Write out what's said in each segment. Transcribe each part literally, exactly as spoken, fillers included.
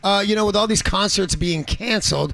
uh, you know, with all these concerts being canceled,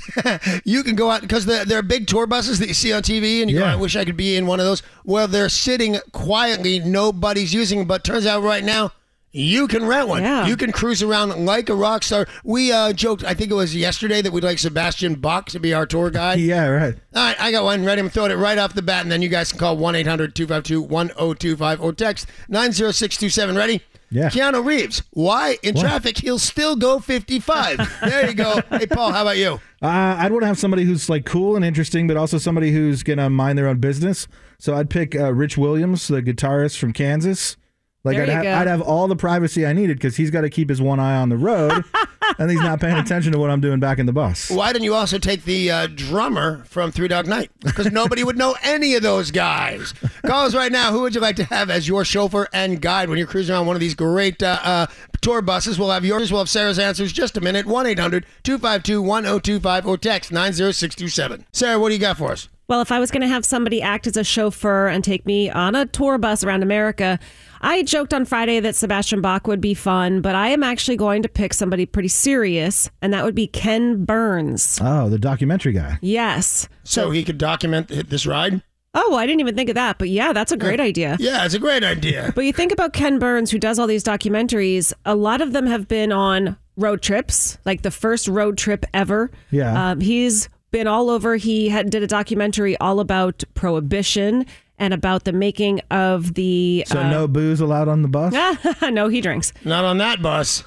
you can go out because there, there are big tour buses that you see on T V, and you Yeah. go, I wish I could be in one of those. Well, they're sitting quietly. Nobody's using them, but turns out right now, you can rent one. Yeah. You can cruise around like a rock star. We uh, joked, I think it was yesterday, that we'd like Sebastian Bach to be our tour guide. Yeah, right. All right, I got one ready. I'm throwing it right off the bat, and then you guys can call one eight hundred two five two one oh two five or text nine zero six two seven. Ready? Yeah. Keanu Reeves. Why? In What? traffic, he'll still go fifty-five. There you go. Hey, Paul, how about you? Uh, I'd want to have somebody who's like cool and interesting, but also somebody who's gonna mind their own business. So I'd pick uh, Rich Williams, the guitarist from Kansas. Like There I'd, you ha- go. I'd have all the privacy I needed because he's got to keep his one eye on the road, and he's not paying attention to what I'm doing back in the bus. Why didn't you also take the uh, drummer from Three Dog Night? Because nobody would know any of those guys. Call us right now. Who would you like to have as your chauffeur and guide when you're cruising around one of these great uh, uh, tour buses? We'll have yours. We'll have Sarah's answers just a minute. one eight hundred two five two one oh two five or text nine zero six two seven. Sarah, what do you got for us? Well, if I was going to have somebody act as a chauffeur and take me on a tour bus around America, I joked on Friday that Sebastian Bach would be fun, but I am actually going to pick somebody pretty serious, and that would be Ken Burns. Oh, the documentary guy. Yes. So he could document this ride? Oh, I didn't even think of that, but yeah, that's a great idea. Yeah, it's a great idea. But you think about Ken Burns, who does all these documentaries, a lot of them have been on road trips, like the first road trip ever. Yeah. Um, he's been all over. He had, did a documentary all about prohibition and about the making of the... So uh, no booze allowed on the bus? no, he drinks. Not on that bus.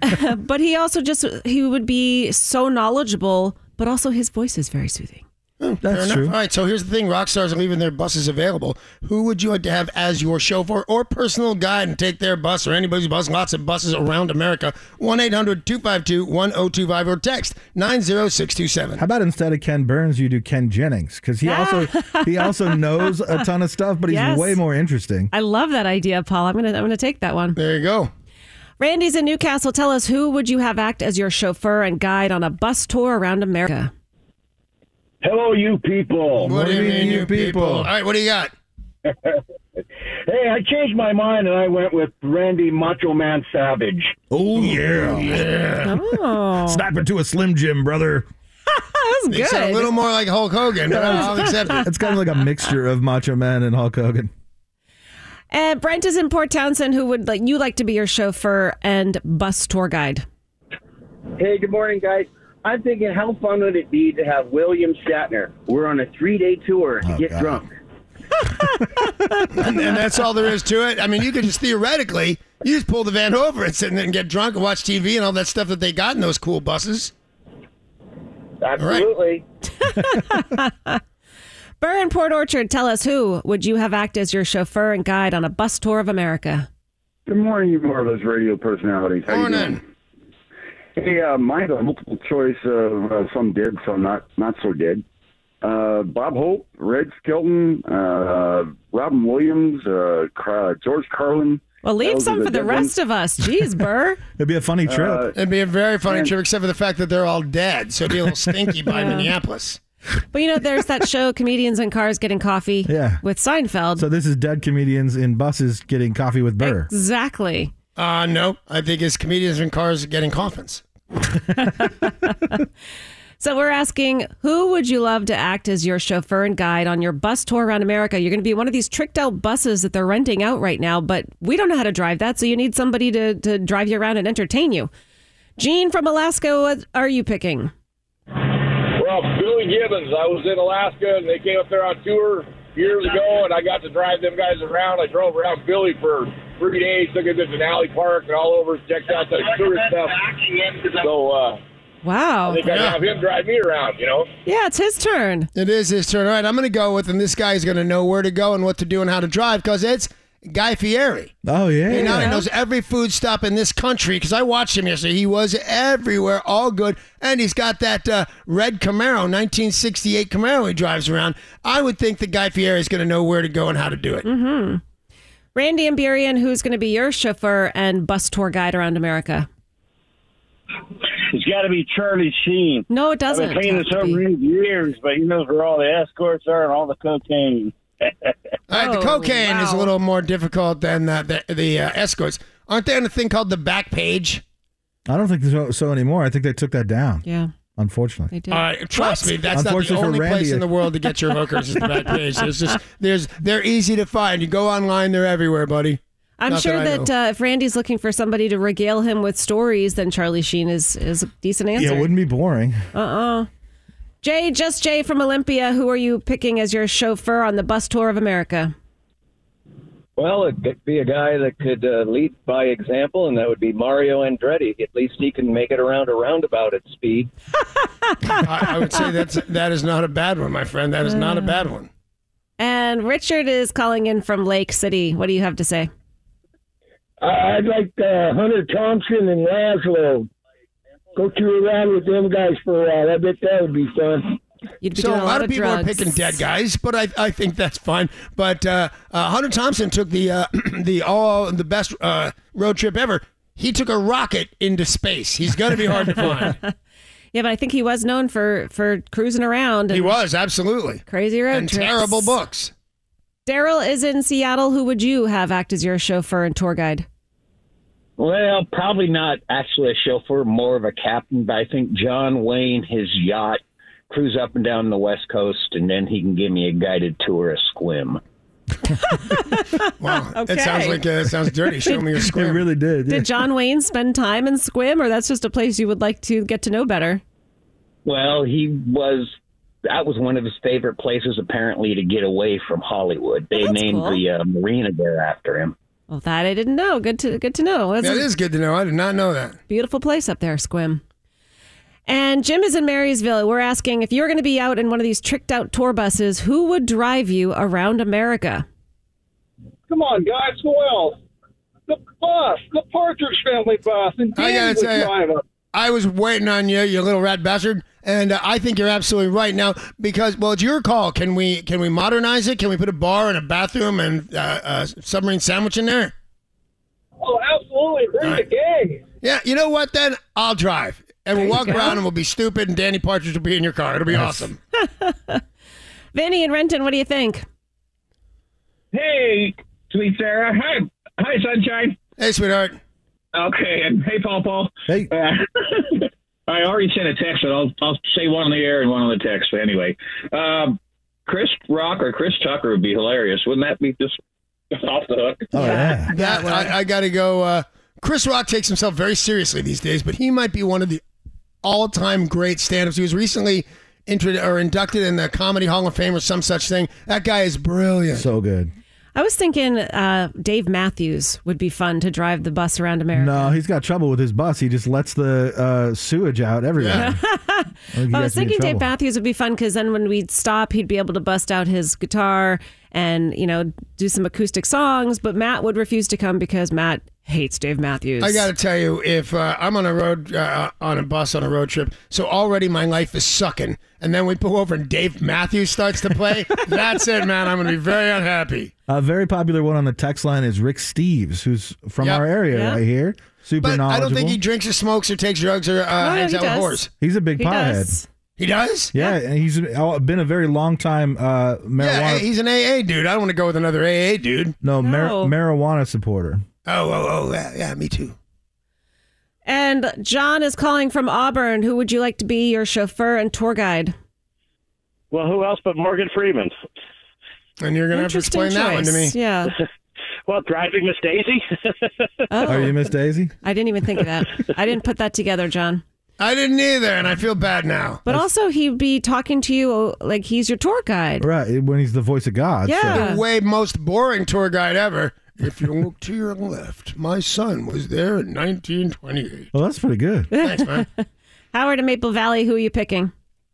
But he also just, he would be so knowledgeable, but also his voice is very soothing. Fair That's enough. true. All right, so here's the thing. Rock stars are leaving their buses available. Who would you like to have as your chauffeur or personal guide and take their bus or anybody's bus? Lots of buses around America. one eight hundred two five two one oh two five or text nine zero six two seven. How about instead of Ken Burns, you do Ken Jennings? Because he also he also knows a ton of stuff, but he's Yes. way more interesting. I love that idea, Paul. I'm gonna I'm gonna take that one. There you go. Randy's in Newcastle. Tell us, who would you have act as your chauffeur and guide on a bus tour around America? Hello, you people. What do you mean, you people? All right, what do you got? Hey, I changed my mind and I went with Randy Macho Man Savage. Oh, yeah. Oh, Snap it to a Slim Jim, brother. that was You sound a good. little more like Hulk Hogan, but I'll accept it. It's kind of like a mixture of Macho Man and Hulk Hogan. And Brent is in Port Townsend. Who would like you like to be your chauffeur and bus tour guide? Hey, good morning, guys. I'm thinking, how fun would it be to have William Shatner? We're on a three-day tour to Oh, get God. drunk. And, and that's all there is to it. I mean, you could just theoretically, you just pull the van over and sit in it and get drunk and watch T V and all that stuff that they got in those cool buses. Absolutely. Burr in Port Orchard, tell us, who would you have act as your chauffeur and guide on a bus tour of America? Good morning, you marvelous radio personalities. How you Morning. doing? Hey, uh, mine's a multiple choice of uh, some dead, some not not so dead. Uh, Bob Hope, Red Skelton, uh, Robin Williams, uh, Car- George Carlin. Well, leave Those are some the for the dead rest of us. Jeez, Burr. It'd be a funny trip. Uh, It'd be a very funny And- trip, except for the fact that they're all dead, so it'd be a little stinky by Minneapolis. But you know, there's that show, Comedians in Cars Getting Coffee, Yeah. with Seinfeld. So this is dead comedians in buses getting coffee with Burr. Exactly. Uh, no, I think it's comedians in cars getting coffins. So we're asking, who would you love to act as your chauffeur and guide on your bus tour around America? You're going to be one of these tricked out buses that they're renting out right now, but we don't know how to drive that, so you need somebody to, to drive you around and entertain you. Gene from Alaska, what are you picking? Well, Billy Gibbons. I was in Alaska, and they came up there on tour years ago, and I got to drive them guys around. I drove around Billy for three days, took him to Denali Park and all over, checked out the tourist stuff. So uh, Wow. I think I'd have him drive me around, you know? Yeah, it's his turn. It is his turn. All right, I'm going to go with him. This guy's going to know where to go and what to do and how to drive because it's Guy Fieri. Oh, yeah. He now he knows every food stop in this country because I watched him yesterday. He was everywhere, all good. And he's got that uh, red Camaro, nineteen sixty-eight Camaro he drives around. I would think that Guy Fieri is going to know where to go and how to do it. Mm-hmm. Randy and Burien, who's going to be your chauffeur and bus tour guide around America? It's got to be Charlie Sheen. No, it doesn't. I've been paying this have to over be. for years, but he knows where all the escorts are and all the cocaine. All right, the Oh, cocaine is a wow. little more difficult than uh, the, the uh, escorts. Aren't they on a thing called the back page? I don't think so, so anymore. I think they took that down. Yeah. Unfortunately. They did. All right, trust What? me, that's not the Unfortunately for only Randy, place in it- the world to get your hookers is the back page. There's just there's they're easy to find. You go online, they're everywhere, buddy. I'm Not sure that I that, uh, if Randy's looking for somebody to regale him with stories, then Charlie Sheen is, is a decent answer. Yeah, it wouldn't be boring. Uh-uh. Jay, just Jay from Olympia, who are you picking as your chauffeur on the bus tour of America? Well, it could be a guy that could uh, lead by example, and that would be Mario Andretti. At least he can make it around a roundabout at speed. I, I would say that's that is not a bad one, my friend. That is not a bad one. And Richard is calling in from Lake City. What do you have to say? I'd like uh, Hunter Thompson and Laszlo. Go tour around with them guys for a while. I bet that would be fun. You'd be So doing a lot of people drugs. are picking dead guys, but I, I think that's fine. But uh, uh, Hunter Thompson took the uh, the all the best uh, road trip ever. He took a rocket into space. He's going to be hard to find. Yeah, but I think he was known for, for cruising around. And He was absolutely crazy road and trips. terrible books. Daryl is in Seattle. Who would you have act as your chauffeur and tour guide? Well, probably not actually a chauffeur, more of a captain, but I think John Wayne, his yacht, cruise up and down the West Coast, and then he can give me a guided tour of Squim. Wow, Okay. it sounds like uh, it sounds dirty. Show me your It square. really did. yeah. Did John Wayne spend time in Squim, or that's just a place you would like to get to know better? Well, he was. That was one of his favorite places, apparently, to get away from Hollywood. They That's named cool. the uh, marina there after him. Well, that I didn't know. Good to good to know. That's That a is good to know. I did not know that. beautiful place up there, Squim. And Jim is in Marysville. We're asking if you're going to be out in one of these tricked out tour buses, who would drive you around America? Come on, guys. Who else? The bus, the Partridge Family bus. And I gotta Dan would tell you- drive it. I was waiting on you, you little rat bastard, and uh, I think you're absolutely right now because well, it's your call. Can we can we modernize it? Can we put a bar and a bathroom and uh, a submarine sandwich in there? Oh, absolutely. Bring Right. the gang. Yeah, you know what? Then I'll drive, and we'll There you walk go. around and we'll be stupid, and Danny Partridge will be in your car. It'll be awesome. Vinny and Renton, what do you think? Hey, sweet Sarah. Hi, hi, sunshine. Hey, sweetheart. Okay, and hey, Paul, Paul. Hey. Uh, I already sent a text, but I'll I'll say one on the air and one on the text. But anyway, um, Chris Rock or Chris Tucker would be hilarious. Wouldn't that be just off the hook? Oh, yeah. That, I, I got to go. Uh, Chris Rock takes himself very seriously these days, but he might be one of the all-time great stand-ups. He was recently intro- or inducted in the Comedy Hall of Fame or some such thing. That guy is brilliant. So good. I was thinking uh, Dave Matthews would be fun to drive the bus around America. No, he's got trouble with his bus. He just lets the uh, sewage out everywhere. I, think he I has was to be in thinking Dave trouble. Matthews would be fun because then when we'd stop, he'd be able to bust out his guitar and, you know, do some acoustic songs. But Matt would refuse to come because Matt hates Dave Matthews. I got to tell you, if uh, I'm on a road, uh, on a bus on a road trip, so already my life is sucking, and then we pull over and Dave Matthews starts to play, that's it, man. I'm going to be very unhappy. A very popular one on the text line is Rick Steves, who's from Yep. our area Yeah. right here. Super But I knowledgeable. don't think he drinks or smokes or takes drugs or uh, no, hangs he out with does. whores. He's a big He pothead. does. He does? Yeah, and he's been a very long time uh, marijuana. Yeah, hey, he's an A A dude. I don't want to go with another A A dude. no, mar- No. marijuana supporter. Oh, oh, oh, yeah, yeah, me too. And John is calling from Auburn. Who would you like to be your chauffeur and tour guide? Well, who else but Morgan Freeman? And you're going to have to Interesting explain that one to me. choice. Yeah. Well, driving Miss Daisy. Oh, Are you Miss Daisy? I didn't even think of that. I didn't put that together, John. I didn't either, and I feel bad now. But also, he'd be talking to you uh, like he's your tour guide. Right, when he's the voice of God. so- Yeah. The way most boring tour guide ever. If you look to your left, my son was there in nineteen twenty-eight. Well, that's pretty good. Thanks, man. Howard in Maple Valley, who are you picking?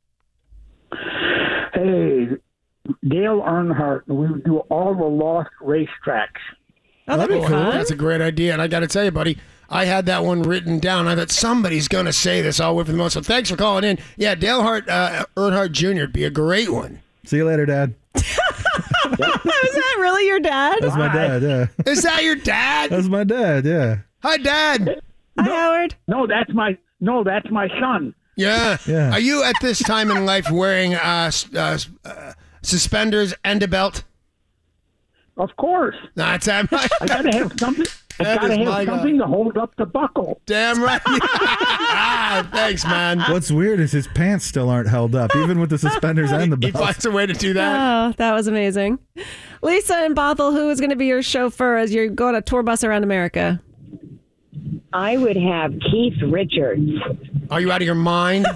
Hey, Dale Earnhardt. We would do all the lost racetracks. Oh, that'd be Boy, fun. that's a great idea. And I got to tell you, buddy, I had that one written down. I thought somebody's going to say this all the way for the moment. So thanks for calling in. Yeah, Dale Hart, uh, Earnhardt Junior would be a great one. See you later, Dad. Was that really your dad? That's my dad, yeah. Is that your dad? That's my dad, yeah. Hi, Dad. Hi, Howard. No, that's my no, that's my son. Yeah. Yeah. Are you at this time in life wearing uh, s- uh, s- uh, suspenders and a belt? Of course, No, it's, I'm, I gotta have something. I That gotta is have my something guy. to hold up the buckle. Damn right. ah, thanks, man. What's weird is his pants still aren't held up, even with the suspenders and the He belt. finds a way to do that. Oh, that was amazing. Lisa and Bothell, who is going to be your chauffeur as you go on a tour bus around America? I would have Keith Richards. Are you out of your mind?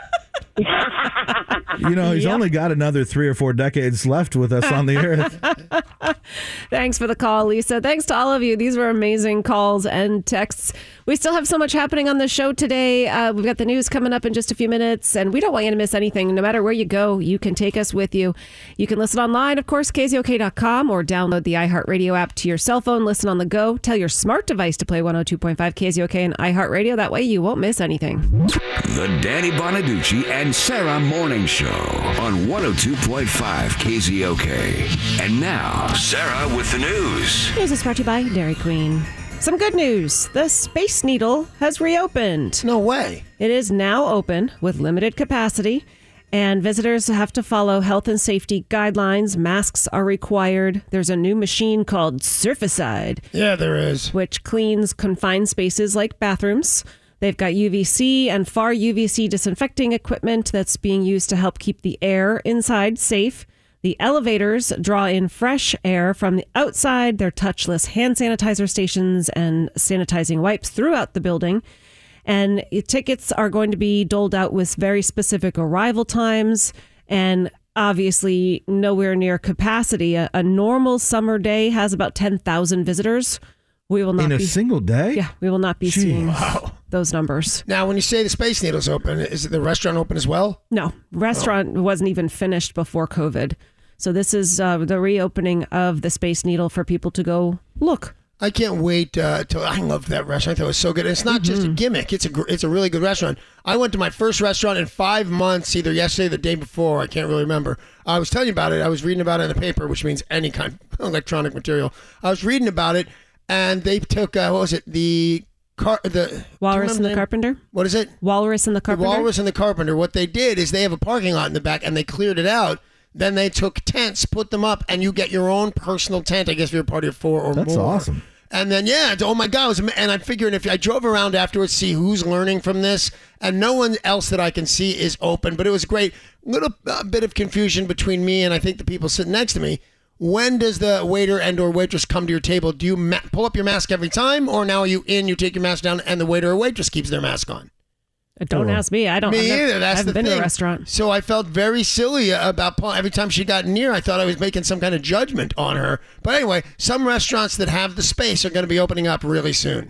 You know, he's Yep. only got another three or four decades left with us on the earth. Thanks for the call, Lisa. Thanks to all of you. These were amazing calls and texts. We still have so much happening on the show today. Uh, we've got the news coming up in just a few minutes, and we don't want you to miss anything. No matter where you go, you can take us with you. You can listen online, of course, K Z O K dot com, or download the iHeartRadio app to your cell phone. Listen on the go. Tell your smart device to play one oh two point five K Z O K and iHeartRadio. That way you won't miss anything. The Danny Bonaducci and Sarah Morning Show on one oh two point five K Z O K. And now, Sarah with the news. News is brought to you by Dairy Queen. Some good news. The Space Needle has reopened. No way. It is now open with limited capacity, and visitors have to follow health and safety guidelines. Masks are required. There's a new machine called Surficide. Yeah, there is. Which cleans confined spaces like bathrooms. They've got U V C and far U V C disinfecting equipment that's being used to help keep the air inside safe. The elevators draw in fresh air from the outside. They're touchless hand sanitizer stations and sanitizing wipes throughout the building. And tickets are going to be doled out with very specific arrival times and obviously nowhere near capacity. A, a normal summer day has about ten thousand visitors. We will not In a be, single day? Yeah, we will not be Jeez. seeing Wow. those numbers. Now, when you say the Space Needle's open, is the restaurant open as well? No, restaurant wasn't even finished before COVID. So this is uh, the reopening of the Space Needle for people to go look. I can't wait uh, till I love that restaurant. I thought it was so good. And it's not just a gimmick. It's a gr- it's a really good restaurant. I went to my first restaurant in five months, either yesterday or the day before. I can't really remember. I was telling you about it. I was reading about it in the paper, which means any kind of electronic material. I was reading about it, and they took uh, what was it? The car the Walrus and the name? Carpenter. What is it? Walrus and the Carpenter. The Walrus and the Carpenter. What they did is they have a parking lot in the back, and they cleared it out. Then they took tents, put them up, and you get your own personal tent. I guess if you're a party of four or That's more. awesome. And then, yeah, it's, oh my God. It was, ama- and I'm figuring if I drove around afterwards, see who's learning from this, and no one else that I can see is open. But it was great. Little uh, bit of confusion between me and I think the people sitting next to me. When does the waiter and or waitress come to your table? Do you ma- pull up your mask every time, or now are you in, you take your mask down, and the waiter or waitress keeps their mask on? Don't ask me. I don't. Me I've never- either. That's I haven't the been thing. to a restaurant. So I felt very silly about Paul. Every time she got near, I thought I was making some kind of judgment on her. But anyway, some restaurants that have the space are going to be opening up really soon.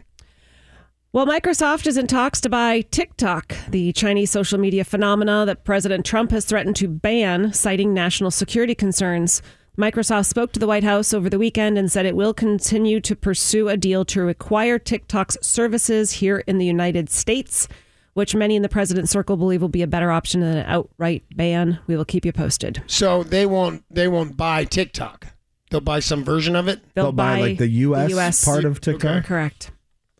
Well, Microsoft is in talks to buy TikTok, the Chinese social media phenomena that President Trump has threatened to ban, citing national security concerns. Microsoft spoke to the White House over the weekend and said it will continue to pursue a deal to acquire TikTok's services here in the United States, which many in the president's circle believe will be a better option than an outright ban. We will keep you posted. So they won't they won't buy TikTok. They'll buy some version of it. They'll buy, like, the U S part of TikTok? Correct.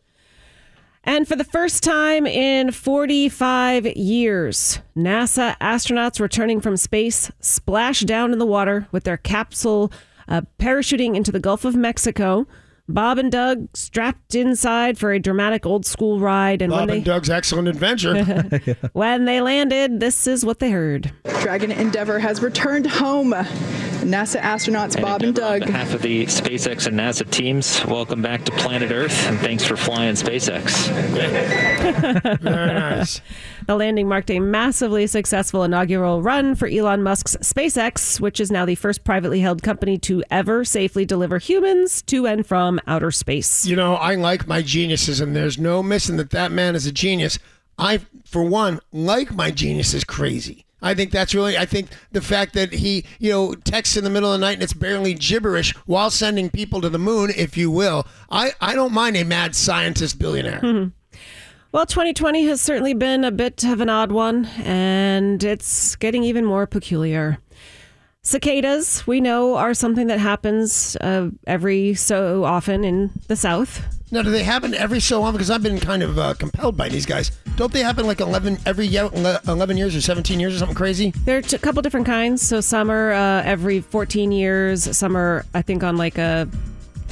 And for the first time in forty-five years, NASA astronauts returning from space splashed down in the water with their capsule uh, parachuting into the Gulf of Mexico. Bob and Doug strapped inside for a dramatic old school ride. And Bob when they, and Doug's Excellent Adventure. when they landed, this is what they heard. Dragon Endeavour has returned home. NASA astronauts and Bob and Doug. On behalf of the SpaceX and NASA teams, welcome back to planet Earth, and thanks for flying SpaceX. Very nice. The landing marked a massively successful inaugural run for Elon Musk's SpaceX, which is now the first privately held company to ever safely deliver humans to and from outer space. You know, I like my geniuses, and there's no missing that that man is a genius. I, for one, like my geniuses crazy. I think that's really, I think the fact that he, you know, texts in the middle of the night and it's barely gibberish while sending people to the moon, if you will. I, I don't mind a mad scientist billionaire. Mm-hmm. Well, twenty twenty has certainly been a bit of an odd one, and it's getting even more peculiar. Cicadas, we know, are something that happens uh, every so often in the South. Now, do they happen every so often? Because I've been kind of uh, compelled by these guys. Don't they happen like eleven every year, eleven years or seventeen years or something crazy? There are a couple different kinds. So some are uh, every fourteen years. Some are, I think, on like a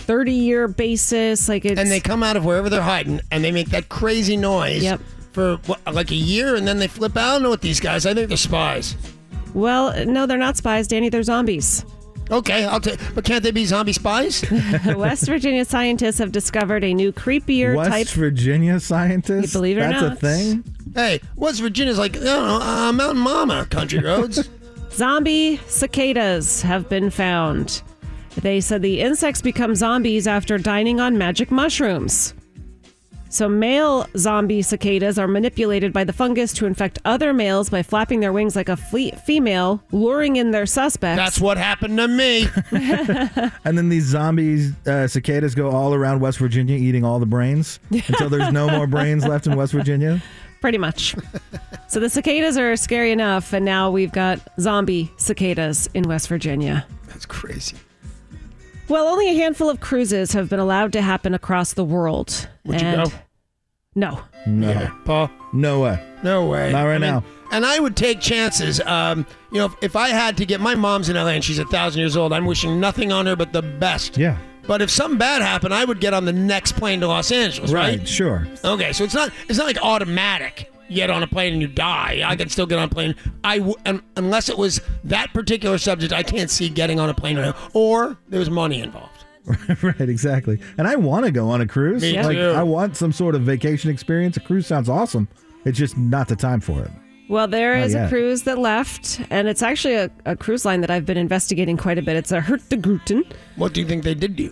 thirty-year basis. Like it's, And they come out of wherever they're hiding, and they make that crazy noise Yep. for what, like a year, and then they flip out. I don't know what these guys. I think they're spies. Well, no, they're not spies, Danny. They're zombies. Okay, I'll take. But can't they be zombie spies? West Virginia scientists have discovered a new creepier West type. Virginia scientists? You believe it or That's not. a thing? Hey, West Virginia's like, I don't know, uh, Mountain Mama, country roads. Zombie cicadas have been found. They said the insects become zombies after dining on magic mushrooms. So male zombie cicadas are manipulated by the fungus to infect other males by flapping their wings like a fle- female, luring in their suspects. That's what happened to me. And then these zombies, uh, cicadas go all around West Virginia eating all the brains until there's no more brains left in West Virginia? Pretty much. So the cicadas are scary enough, and now we've got zombie cicadas in West Virginia. That's crazy. Well, only a handful of cruises have been allowed to happen across the world. Would you And- go? No. No. Yeah, Paul? No way. No way. Not right I mean, now. And I would take chances. Um, you know, if, if I had to get, my mom's in L A and she's a thousand years old. I'm wishing nothing on her but the best. Yeah. But if something bad happened, I would get on the next plane to Los Angeles, right? Right, sure. Okay, so it's not it's not like automatic. You get on a plane and you die. I can still get on a plane. I w- un- unless it was that particular subject, I can't see getting on a plane right now. Or there was money involved. Right, exactly. And I want to go on a cruise. Me like too. I want some sort of vacation experience. A cruise sounds awesome. It's just not the time for it. Well, there Not is a yet. cruise that left, and it's actually a, a cruise line that I've been investigating quite a bit. It's a Hurtigruten. What do you think they did do?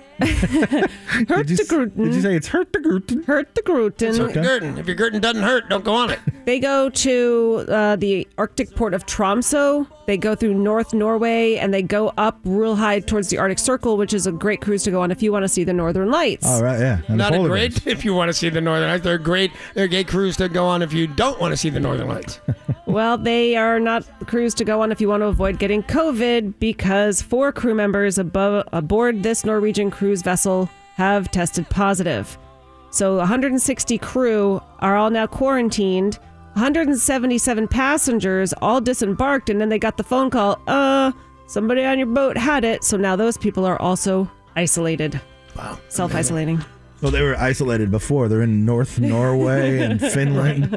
Hurtigruten. Did you say it's Hurtigruten? Hurtigruten. So Gurton. If your Gurton doesn't hurt, don't go on it. They go to uh, the Arctic port of Tromsø. They go through North Norway, and they go up real high towards the Arctic Circle, which is a great cruise to go on if you want to see the Northern Lights. Oh, right, yeah. And the Not a polar great bears. if you want to see the Northern Lights. They're great. They're a gay cruise to go on if you don't want to see the Northern Lights. Well, they are not the cruise to go on if you want to avoid getting COVID, because four crew members above, aboard this Norwegian cruise vessel have tested positive. So one hundred sixty crew are all now quarantined. one hundred seventy-seven passengers all disembarked, and then they got the phone call, uh, somebody on your boat had it. So now those people are also isolated. Wow. Self-isolating. Well, they were isolated before. They're in North Norway and Finland.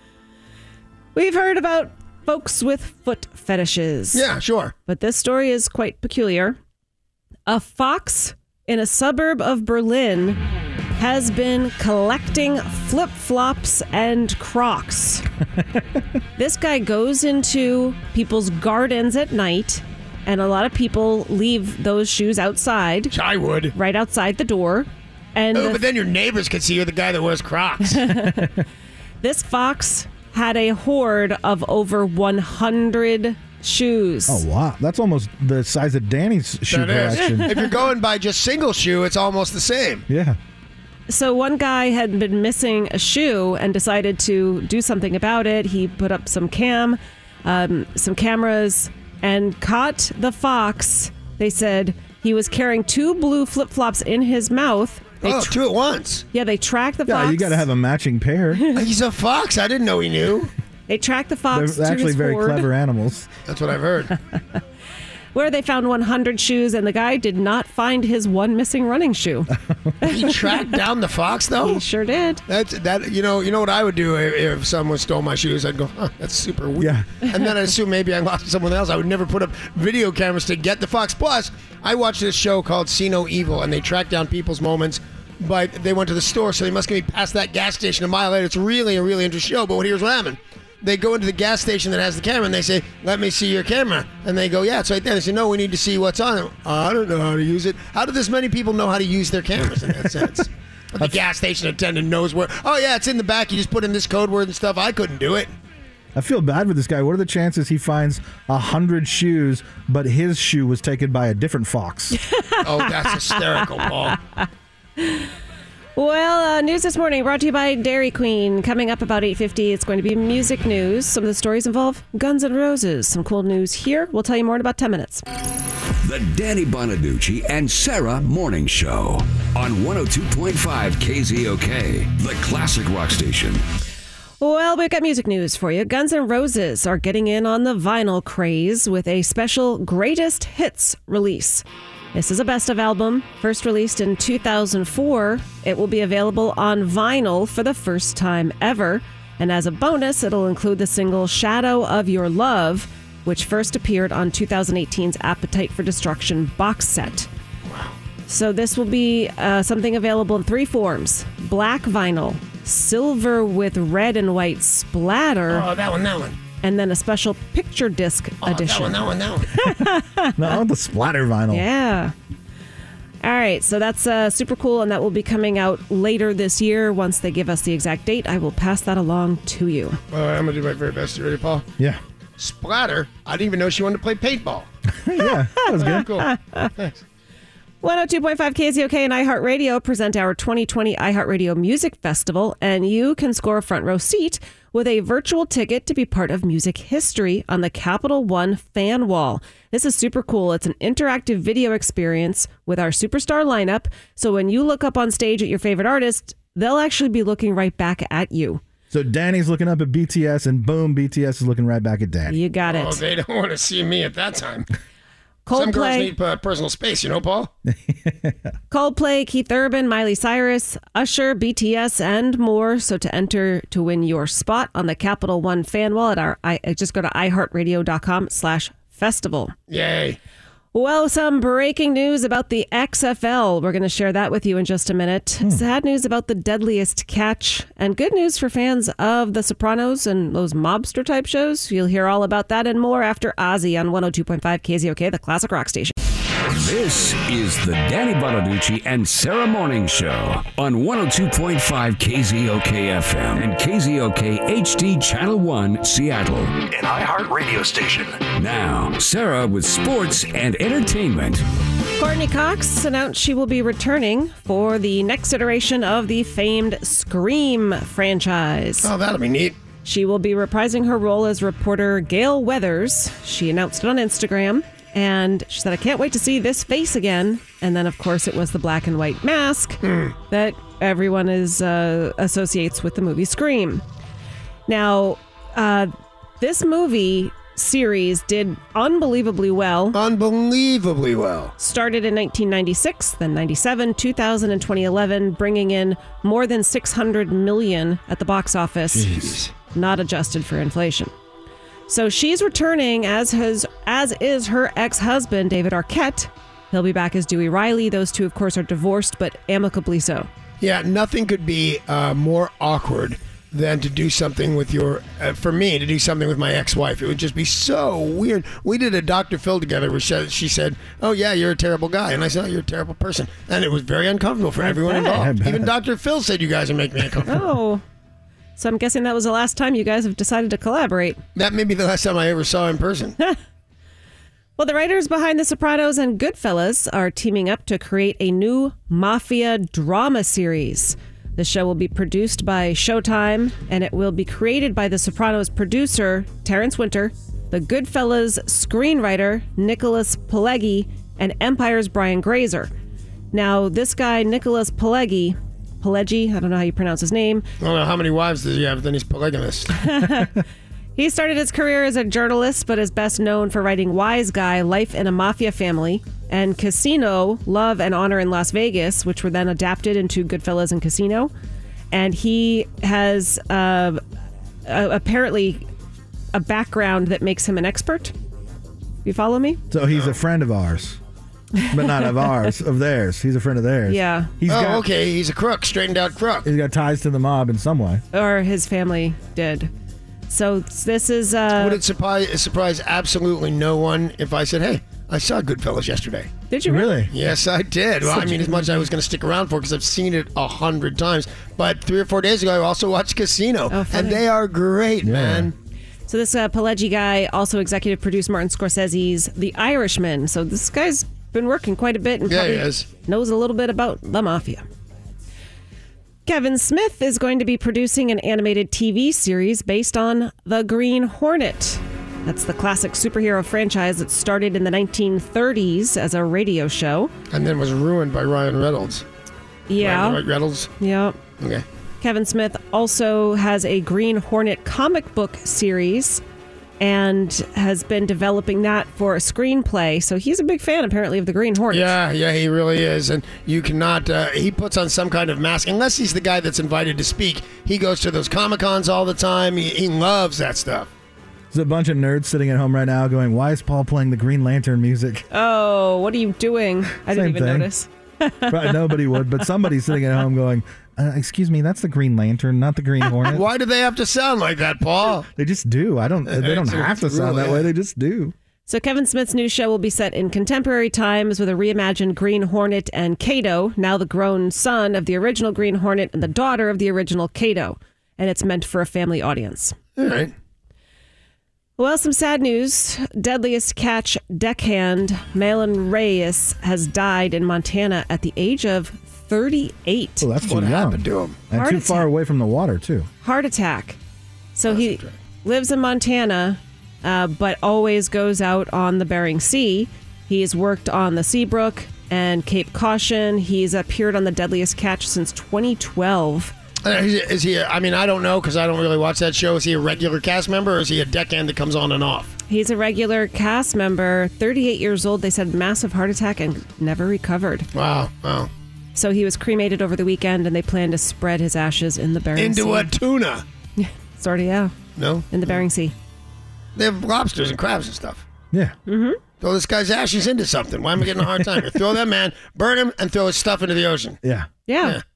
We've heard about folks with foot fetishes. Yeah, sure. But this story is quite peculiar. A fox in a suburb of Berlin has been collecting flip-flops and Crocs. This guy goes into people's gardens at night, and a lot of people leave those shoes outside. I would. Right outside the door. And Oh, the- but then your neighbors could see you're the guy that wears Crocs. this fox had a hoard of over one hundred shoes. Oh, wow. That's almost the size of Danny's shoe That is. collection. If you're going by just single shoe, it's almost the same. Yeah. So one guy had been missing a shoe and decided to do something about it. He put up some cam, um, some cameras, and caught the fox. They said he was carrying two blue flip-flops in his mouth. They Oh, tr- two at once. Yeah, they tracked the Yeah, fox. you got to have a matching pair. He's a fox. I didn't know he knew. They tracked the fox They're to actually his very hoard, clever animals. That's what I've heard. where they found one hundred shoes, and the guy did not find his one missing running shoe. He tracked down the fox, though. He sure did. That's that. You know. You know what I would do if, if someone stole my shoes? I'd go, huh, that's super weird. Yeah. And then I assume maybe I lost someone else. I would never put up video cameras to get the fox. Plus, I watched this show called See No Evil, and they track down people's moments. But they went to the store, so they must get me past that gas station a mile later. It's really a really interesting show. But here's what happened. They go into the gas station that has the camera, and they say, let me see your camera. And they go, yeah, it's right there. They say, no, we need to see what's on it. I don't know how to use it. How do this many people know how to use their cameras in that sense? But the gas station attendant knows where, oh, yeah, it's in the back. You just put in this code word and stuff. I couldn't do it. I feel bad for this guy. What are the chances he finds a hundred shoes, but his shoe was taken by a different fox? Oh, that's hysterical, Paul. Well, uh, news this morning brought to you by Dairy Queen. Coming up about eight fifty, it's going to be music news. Some of the stories involve Guns N' Roses. Some cool news here. We'll tell you more in about ten minutes. The Danny Bonaducci and Sarah Morning Show on one oh two point five K Z O K, the classic rock station. Well, we've got music news for you. Guns N' Roses are getting in on the vinyl craze with a special greatest hits release. This is a best of album, first released in two thousand four. It will be available on vinyl for the first time ever. And as a bonus, it'll include the single Shadow of Your Love, which first appeared on two thousand eighteen's Appetite for Destruction box set. Wow. So this will be uh, something available in three forms: black vinyl, silver with red and white splatter. Oh, that one, that one. And then a special picture disc oh, edition. That one, that one, that one. No, I want the splatter vinyl. Yeah. All right, so that's uh, super cool, and that will be coming out later this year. Once they give us the exact date, I will pass that along to you. All right, I'm going to do my very best. You ready, Paul? Yeah. Splatter. I didn't even know she wanted to play paintball. Yeah, that was good. Cool. Thanks. one oh two point five K Z O K and iHeartRadio present our twenty twenty iHeartRadio Music Festival, and you can score a front row seat with a virtual ticket to be part of music history on the Capital One fan wall. This is super cool. It's an interactive video experience with our superstar lineup, so when you look up on stage at your favorite artist, they'll actually be looking right back at you. So Danny's looking up at B T S, and boom, B T S is looking right back at Danny. You got it. Oh, they don't want to see me at that time. Coldplay. Some girls need uh, personal space, you know, Paul? Coldplay, Keith Urban, Miley Cyrus, Usher, B T S, and more. So to enter to win your spot on the Capital One fan wall at our, I, just go to iHeartRadio.com slash festival. Yay. Well, some breaking news about the X F L. We're going to share that with you in just a minute. Hmm. Sad news about The Deadliest Catch, and good news for fans of The Sopranos and those mobster type shows. You'll hear all about that and more after Ozzy on one oh two point five K Z O K, the classic rock station. This is the Danny Bonaducci and Sarah Morning Show on one oh two point five K Z O K F M and K Z O K H D Channel one, Seattle. An iHeart radio station. Now, Sarah with sports and entertainment. Courtney Cox announced she will be returning for the next iteration of the famed Scream franchise. Oh, that'll be neat. She will be reprising her role as reporter Gail Weathers. She announced it on Instagram. And she said, I can't wait to see this face again. And then, of course, it was the black and white mask mm. that everyone is uh, associates with the movie Scream. Now, uh, this movie series did unbelievably well. Unbelievably well. Started in nineteen ninety-six, then ninety-seven, two thousand, and twenty eleven, bringing in more than six hundred million dollars at the box office, Jeez. Not adjusted for inflation. So she's returning as his, as is her ex-husband, David Arquette. He'll be back as Dewey Riley. Those two, of course, are divorced, but amicably so. Yeah, nothing could be uh, more awkward than to do something with your, uh, for me, to do something with my ex-wife. It would just be so weird. We did a Doctor Phil together where she, she said, oh, yeah, you're a terrible guy. And I said, oh, you're a terrible person. And it was very uncomfortable for I everyone bet. involved. Even Doctor Phil said you guys are making me uncomfortable. Oh. So I'm guessing that was the last time you guys have decided to collaborate. That may be the last time I ever saw in person. Well, the writers behind The Sopranos and Goodfellas are teaming up to create a new mafia drama series. The show will be produced by Showtime, and it will be created by The Sopranos producer, Terrence Winter, The Goodfellas screenwriter, Nicholas Pileggi, and Empire's Brian Grazer. Now, this guy, Nicholas Pileggi, Pileggi, I don't know how you pronounce his name. I don't know how many wives does he have, then he's polygamous. He started his career as a journalist, but is best known for writing Wise Guy, Life in a Mafia Family, and Casino, Love and Honor in Las Vegas, which were then adapted into Goodfellas and Casino. And he has uh, uh, apparently a background that makes him an expert. You follow me? So he's a friend of ours. But not of ours, of theirs. He's a friend of theirs. Yeah. He's oh, got, okay. He's a crook, straightened out crook. He's got ties to the mob in some way. Or his family did. So this is... Uh, Would it surprise, surprise absolutely no one if I said, hey, I saw Goodfellas yesterday? Did you really? Really? Yes, I did. Well, I mean, as much as I was going to stick around for because I've seen it a hundred times. But three or four days ago, I also watched Casino. Oh, and they are great, Yeah. man. So this uh, Pileggi guy also executive produced Martin Scorsese's The Irishman. So this guy's been working quite a bit and Yeah, probably he is. knows a little bit about the mafia. Kevin Smith is going to be producing an animated T V series based on The Green Hornet. That's the classic superhero franchise that started in the nineteen thirties as a radio show. And then was ruined by Ryan Reynolds. Yeah. Ryan Reynolds? Yeah. Okay. Kevin Smith also has a Green Hornet comic book series. and has been developing that for a screenplay. So he's a big fan, apparently, of the Green Hornet. Yeah, yeah, he really is. And you cannot, uh, he puts on some kind of mask. Unless he's the guy that's invited to speak. He goes to those Comic-Cons all the time. He, he loves that stuff. There's a bunch of nerds sitting at home right now going, why is Paul playing the Green Lantern music? Oh, what are you doing? I didn't Same even thing. notice. Right, nobody would, but somebody's sitting at home going, uh, excuse me, that's the Green Lantern, not the Green Hornet. Why do they have to sound like that, Paul? They just do. I don't. They don't It's- have to it's sound really- that way. They just do. So Kevin Smith's new show will be set in contemporary times with a reimagined Green Hornet and Kato, now the grown son of the original Green Hornet and the daughter of the original Kato. And it's meant for a family audience. All right. Well, some sad news. Deadliest catch deckhand Malin Reyes has died in Montana at the age of thirty-eight. Oh, that's too What young. happened to him? And Heart too attack. far away from the water, too. Heart attack. So he lives in Montana, uh, but always goes out on the Bering Sea. He's worked on the Seabrook and Cape Caution. He's appeared on the Deadliest Catch since twenty twelve. Uh, is, is he, a, I mean, I don't know because I don't really watch that show. Is he a regular cast member or is he a deckhand that comes on and off? He's a regular cast member, thirty-eight years old. They said massive heart attack and never recovered. Wow, wow. So he was cremated over the weekend, and they plan to spread his ashes in the Bering Sea. Into a tuna. Sort of, yeah. No? In the Bering Sea. They have lobsters and crabs and stuff. Yeah. Mm-hmm. Throw this guy's ashes into something. Why am I getting a hard time? Throw that man, burn him, and throw his stuff into the ocean. Yeah. Yeah. Yeah.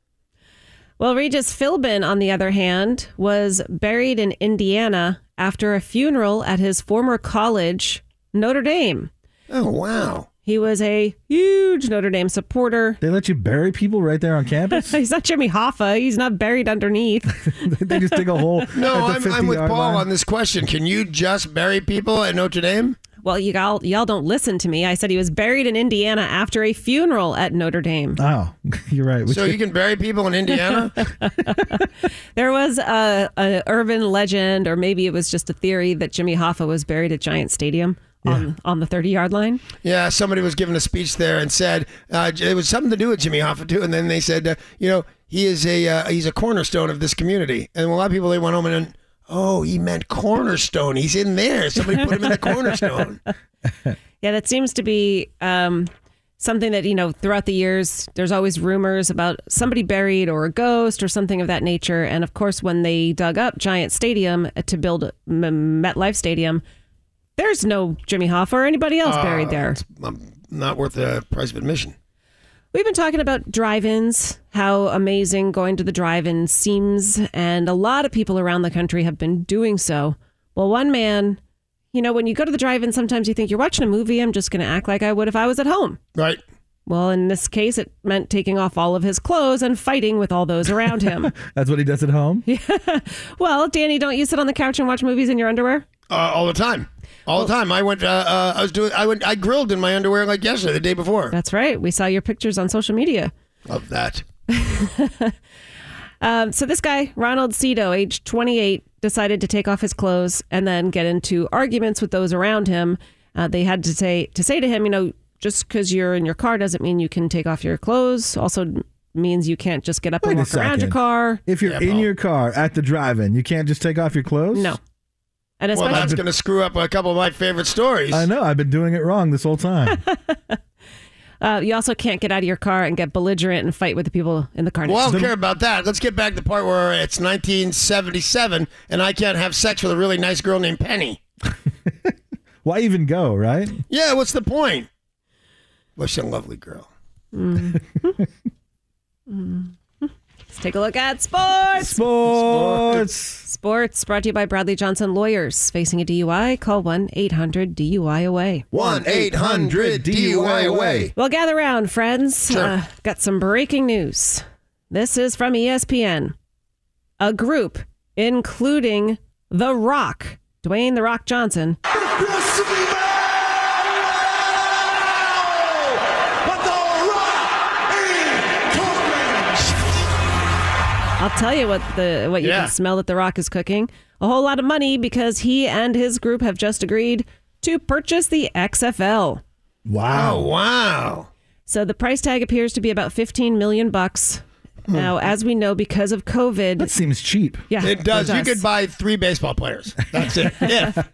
Well, Regis Philbin, on the other hand, was buried in Indiana after a funeral at his former college, Notre Dame. Oh, wow. He was a huge Notre Dame supporter. They let you bury people right there on campus? He's not Jimmy Hoffa. He's not buried underneath. They just dig a hole. No, at the I'm, I'm with fifty-yard Paul line? on this question. Can you just bury people at Notre Dame? Well, you all, y'all don't listen to me. I said he was buried in Indiana after a funeral at Notre Dame. Oh, you're right. We So should- you can bury people in Indiana? There was a, a urban legend, or maybe it was just a theory, that Jimmy Hoffa was buried at Giant Stadium on, on the thirty-yard line. Yeah, somebody was giving a speech there and said uh, it was something to do with Jimmy Hoffa too. And then they said, uh, you know, he is a uh, he's a cornerstone of this community. And a lot of people, they went home and, oh, he meant cornerstone. He's in there. Somebody put him in the cornerstone. Yeah, that seems to be um, something that, you know, throughout the years, there's always rumors about somebody buried or a ghost or something of that nature. And of course, when they dug up Giant Stadium to build M- MetLife Stadium, there's no Jimmy Hoffa or anybody else buried there. It's um, not worth the price of admission. We've been talking about drive-ins, how amazing going to the drive-in seems, and a lot of people around the country have been doing so. Well, one man, you know, when you go to the drive-in, sometimes you think you're watching a movie. I'm just going to act like I would if I was at home. Right. Well, in this case, it meant taking off all of his clothes and fighting with all those around him. That's what he does at home? Well, Danny, don't you sit on the couch and watch movies in your underwear? Uh, all the time. All the time. I went. Uh, uh, I was doing. I went. I grilled in my underwear like yesterday, the day before. That's right. We saw your pictures on social media. Love that. Um, so this guy, Ronald Cito, age twenty-eight, decided to take off his clothes and then get into arguments with those around him. Uh, they had to say to say to him, you know, just because you're in your car doesn't mean you can take off your clothes. Also means you can't just get up Wait and a walk around your second. car. If you're Yeah, in Paul. your car at the drive-in, you can't just take off your clothes? No. And Well, especially, that's going to screw up a couple of my favorite stories. I know. I've been doing it wrong this whole time. uh, you also can't get out of your car and get belligerent and fight with the people in the car next Well, I to don't you. care about that. Let's get back to the part where it's nineteen seventy-seven and I can't have sex with a really nice girl named Penny. Why even go, right? Yeah, what's the point? Well, she's a lovely girl. Mm. Mm. Let's take a look at sports. Sports. Sports brought to you by Bradley Johnson Lawyers. Facing a D U I, call one eight hundred D U I away. one eight hundred D U I away. Well, gather round, friends. Sure. Uh, got some breaking news. This is from E S P N. A group, including The Rock, Dwayne The Rock Johnson, I'll tell you what the what you Yeah. can smell that The Rock is cooking. A whole lot of money because he and his group have just agreed to purchase the X F L. Oh, wow. So the price tag appears to be about fifteen million bucks. Now, as we know, because of COVID, That seems cheap. yeah, It does. You could buy three baseball players. That's it. Yeah.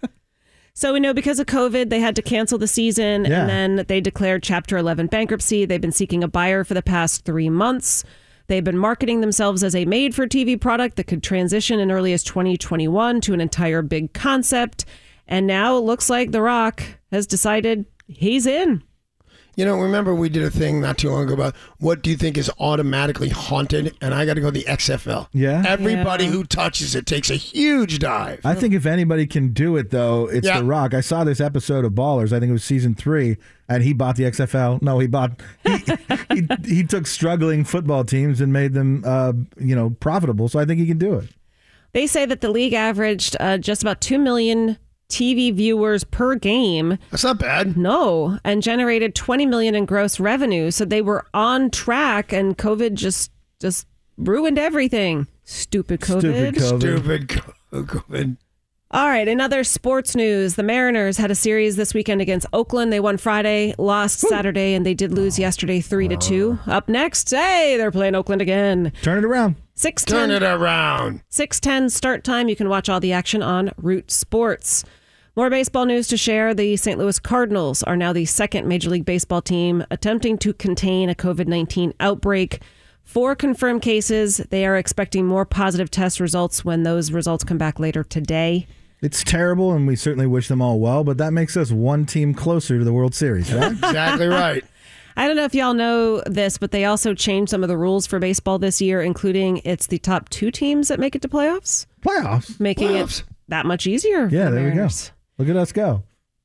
So we know because of COVID, they had to cancel the season, Yeah. and then they declared Chapter eleven bankruptcy. They've been seeking a buyer for the past three months. They've been marketing themselves as a made-for-T V product that could transition in early as twenty twenty-one to an entire big concept. And now it looks like The Rock has decided he's in. You know, remember we did a thing not too long ago about what do you think is automatically haunted? And I got to go the X F L. Yeah. Everybody Yeah. who touches it takes a huge dive. I think if anybody can do it, though, it's Yeah. The Rock. I saw this episode of Ballers. I think it was season three, and he bought the X F L. No, he bought. He he, he took struggling football teams and made them, uh, you know, profitable. So I think he can do it. They say that the league averaged uh, just about two million T V viewers per game. That's not bad. No, and generated twenty million in gross revenue. So they were on track, and COVID just just ruined everything. Stupid COVID. Stupid COVID. Stupid co- COVID. All right, in other sports news, the Mariners had a series this weekend against Oakland. They won Friday, lost Saturday, and they did lose yesterday three to two. Up next, hey, they're playing Oakland again. Turn it around. six Turn ten it around. six ten start time. You can watch all the action on Root Sports. More baseball news to share. The Saint Louis Cardinals are now the second Major League Baseball team attempting to contain a COVID nineteen outbreak. Four confirmed cases. They are expecting more positive test results when those results come back later today. It's terrible, and we certainly wish them all well, but that makes us one team closer to the World Series, right? Exactly right. I don't know if y'all know this, but they also changed some of the rules for baseball this year, including it's the top two teams that make it to playoffs, Playoffs. making Playoffs. it that much easier. Yeah, for there we go. Mariners. Look at us go.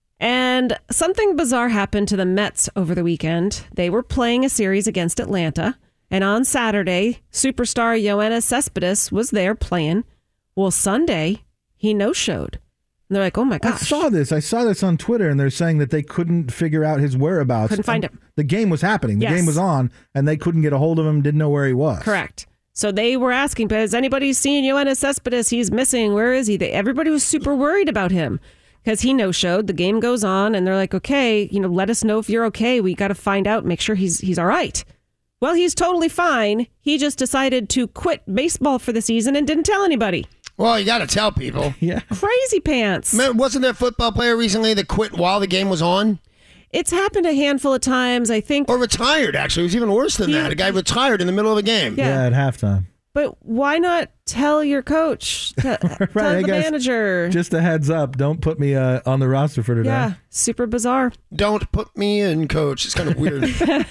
And something bizarre happened to the Mets over the weekend. They were playing a series against Atlanta, and on Saturday, superstar Yoenis Cespedes was there playing. Well, Sunday, he no-showed. And they're like, oh my I gosh. saw this. I saw this on Twitter, and they're saying that they couldn't figure out his whereabouts. Couldn't find him. The game was happening. The Yes. game was on, and they couldn't get a hold of him, didn't know where he was. Correct. So they were asking, has anybody seen Yoenis Cespedes? He's missing. Where is he? They, everybody was super worried about him because he no-showed. The game goes on, and they're like, okay, you know, let us know if you're okay. We got to find out, make sure he's he's all right. Well, he's totally fine. He just decided to quit baseball for the season and didn't tell anybody. Well, you got to tell people. Yeah. Crazy pants. Man, wasn't there a football player recently that quit while the game was on? It's happened a handful of times, I think. Or retired, actually. It was even worse than He- that. A guy retired in the middle of a game. Yeah. Yeah, at halftime. But why not tell your coach? T- tell hey the guys, manager. Just a heads up. Don't put me uh, on the roster for today. Yeah, super bizarre. Don't put me in, coach. It's kind of weird.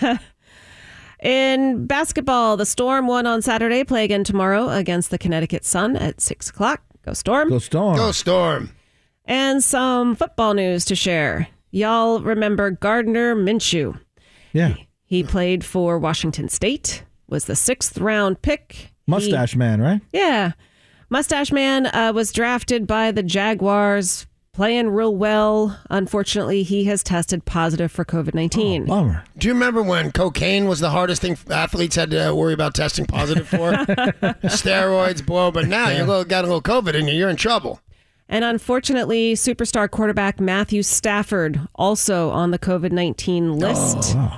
In basketball, the Storm won on Saturday, play again tomorrow against the Connecticut Sun at six o'clock. Go Storm. Go Storm. Go Storm. And some football news to share. Y'all remember Gardner Minshew. Yeah. He played for Washington State, was the sixth round pick. Mustache man, right? He, yeah. Mustache Man uh, was drafted by the Jaguars, playing real well. Unfortunately, he has tested positive for COVID nineteen. Oh, bummer. Do you remember when cocaine was the hardest thing athletes had to worry about testing positive for? Steroids, blow, but now you got a little COVID in you, you're in trouble. And unfortunately, superstar quarterback Matthew Stafford also on the COVID nineteen list. Oh, wow.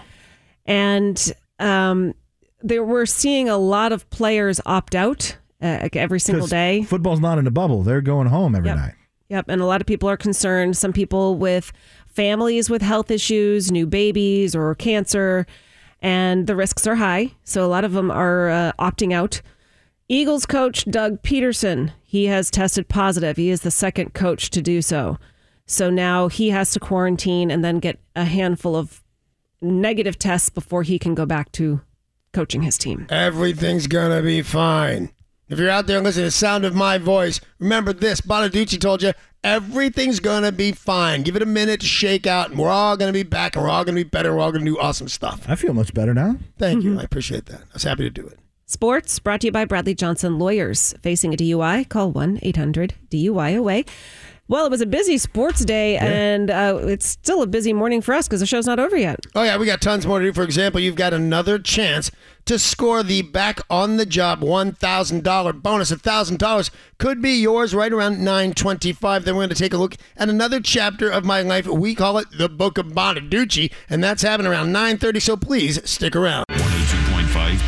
And um, there, we're seeing a lot of players opt out uh, every single 'Cause day. Football's not in a bubble. They're going home every Yep. night. Yep. And a lot of people are concerned. Some people with families with health issues, new babies, or cancer, and the risks are high. So a lot of them are uh, opting out. Eagles coach Doug Peterson, he has tested positive. He is the second coach to do so. So now he has to quarantine and then get a handful of negative tests before he can go back to coaching his team. Everything's gonna be fine. If you're out there and listening to the sound of my voice, remember this. Bonaducci told you, everything's gonna be fine. Give it a minute to shake out, and we're all gonna be back, and we're all gonna be better, and we're all gonna do awesome stuff. I feel much better now. Thank you. I appreciate that. I was happy to do it. Sports brought to you by Bradley Johnson Lawyers. Facing a D U I, call one eight hundred D U I away. Well, it was a busy sports day, and uh, it's still a busy morning for us because the show's not over yet. Oh, yeah, we got tons more to do. For example, you've got another chance to score the Back on the Job one thousand dollars bonus. one thousand dollars could be yours right around nine twenty-five. Then we're going to take a look at another chapter of my life. We call it The Book of Bonaducci, and that's happening around nine thirty, so please stick around. one oh two point five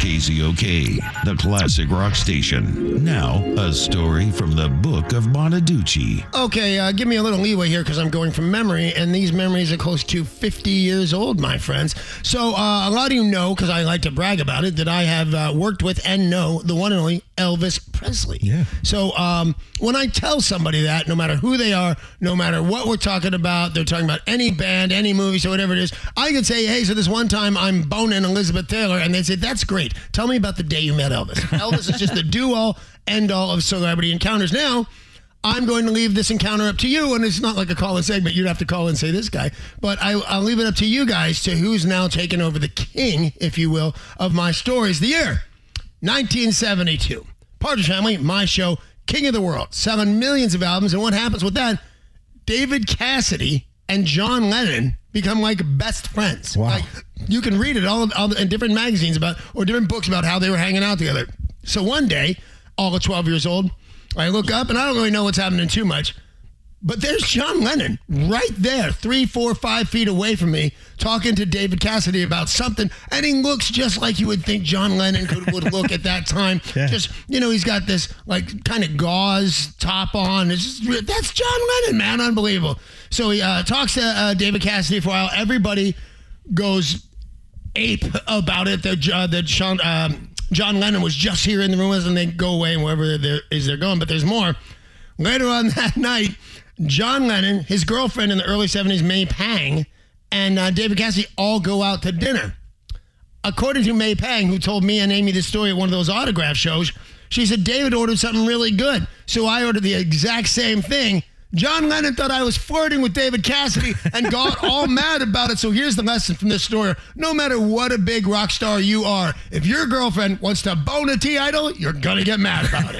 K Z O K, the classic rock station. Now, a story from the Book of Bonaducci. Okay, uh, give me a little leeway here because I'm going from memory, and these memories are close to fifty years old, my friends. So uh, a lot of you know, because I like to brag about it, that I have uh, worked with and know the one and only Elvis Presley. Yeah. So um, when I tell somebody that, no matter who they are, no matter what we're talking about, they're talking about any band, any movie, so whatever it is, I could say, hey, so this one time I'm boning Elizabeth Taylor, and they'd say, that's great. Tell me about the day you met Elvis. Elvis is just the do-all, end-all of celebrity encounters. Now, I'm going to leave this encounter up to you, and it's not like a call-in segment. You'd have to call and say this guy. But I, I'll leave it up to you guys to who's now taken over the king, if you will, of my stories. The year, nineteen seventy-two. Partridge Family, my show, King of the World, selling millions of albums. And what happens with that? David Cassidy and John Lennon become like best friends. Wow. Like, you can read it all, all in different magazines about, or different books about how they were hanging out together. So one day, all at twelve years old, I look up and I don't really know what's happening too much, but there's John Lennon right there, three, four, five feet away from me, talking to David Cassidy about something, and he looks just like you would think John Lennon could, would look at that time. Yeah. Just, you know, he's got this like kind of gauze top on. It's just, that's John Lennon, man, unbelievable. So he uh, talks to uh, David Cassidy for a while. Everybody goes ape about it. That uh, that Sean. Um, John Lennon was just here in the room, and they go away and wherever there is they're going. But there's more. Later on that night, John Lennon, his girlfriend in the early seventies, May Pang, and uh, David Cassidy all go out to dinner. According to May Pang, who told me and Amy this story at one of those autograph shows, she said, David ordered something really good, so I ordered the exact same thing. John Lennon thought I was flirting with David Cassidy and got all mad about it. So here's the lesson from this story. No matter what a big rock star you are, if your girlfriend wants to bone a T-idol, you're going to get mad about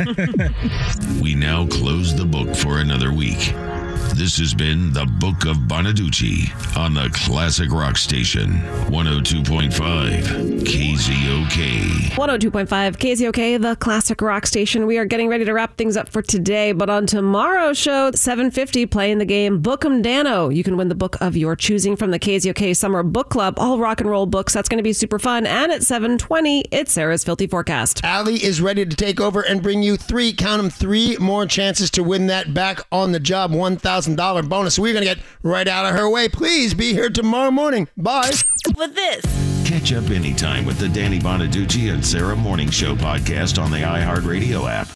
it. We now close the book for another week. This has been the Book of Bonaducci on the Classic Rock Station, one oh two point five K Z O K. one oh two point five K Z O K, the Classic Rock Station. We are getting ready to wrap things up for today, but on tomorrow's show, seven fifty, playing the game Book 'em Dano. You can win the book of your choosing from the K Z O K Summer Book Club, all rock and roll books. That's going to be super fun. And at seven twenty, it's Sarah's Filthy Forecast. Allie is ready to take over and bring you three, count them, three more chances to win that back on the job one thousand dollars bonus. So we're going to get right out of her way. Please be here tomorrow morning. Bye. With this. Catch up anytime with the Danny Bonaducci and Sarah Morning Show podcast on the iHeartRadio app.